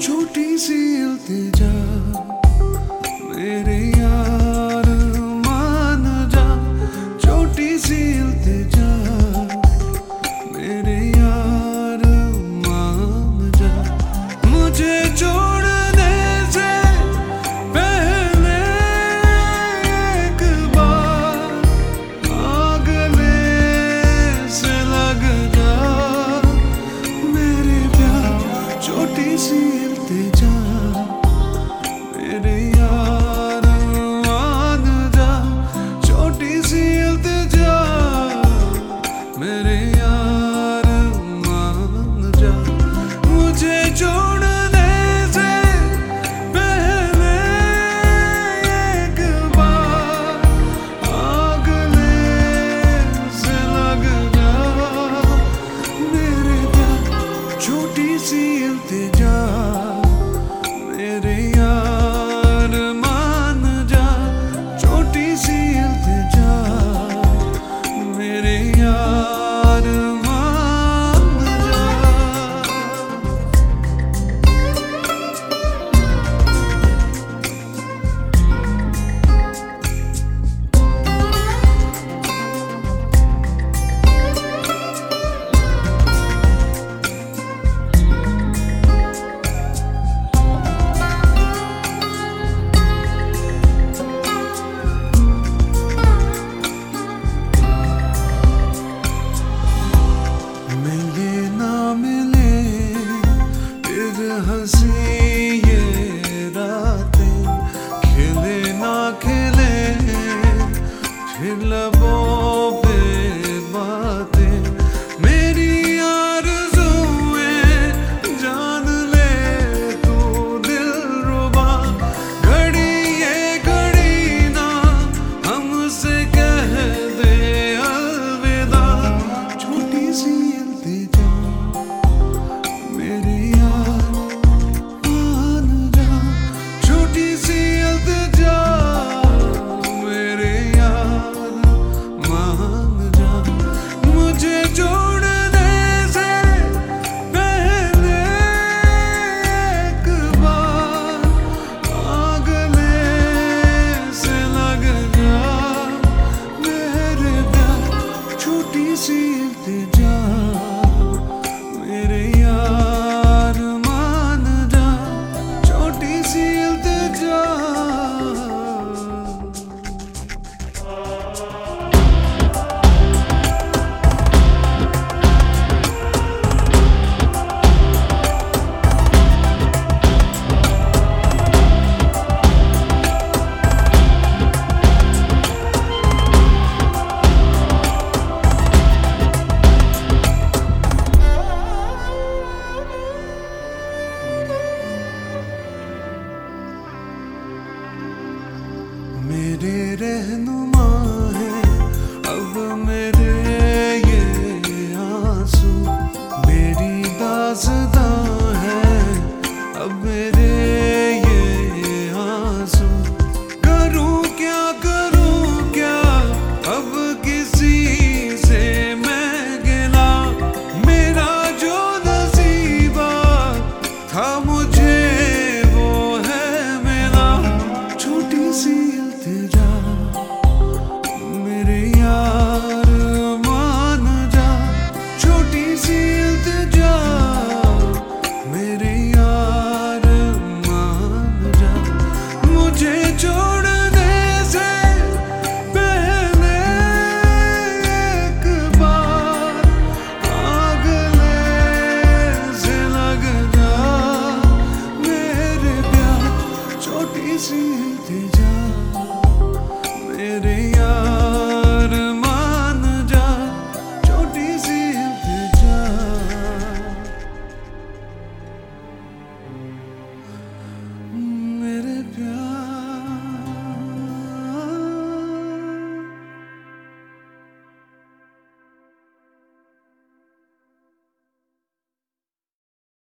छोटी सी इल्तिजा मेरे यार मान जा, छोटी सी इल्तिजा मेरे यार मान जा। मुझे छोड़ने से पहले एक बार गले से लग जा मेरे प्यार। छोटी सी इल्तिजा मेरे यार मान जा, छोटी सी इल्तिजा मेरे यार मान जा। मुझे छोड़ने से पहले एक बार गले से लग जा मेरे प्यार। छोटी सी इल्तिजा मेरे यार मान जा, छोटी सी इल्तिजा मेरे यार मान जा। मिले ना मिले फिर हंसी ये रातें, खिले ना खिले फिर लबों पे बातें। मेरी आरज़ुएं जान ले तू दिलरुबा, घड़ी ये घड़ी ना हमसे कह दे अलविदा। छोटी सी इल्तिजा मेरे यार मान जा, छोटी सी इल्तिजा मेरे यार मान जा। मुझे छोड़ने से पहले एक बार गले से लग जा मेरे प्यार। छोटी सी इल्तिजा मेरे यार मान जा, छोटी सी इल्तिजा। मेरे रहनुमा है अब मेरे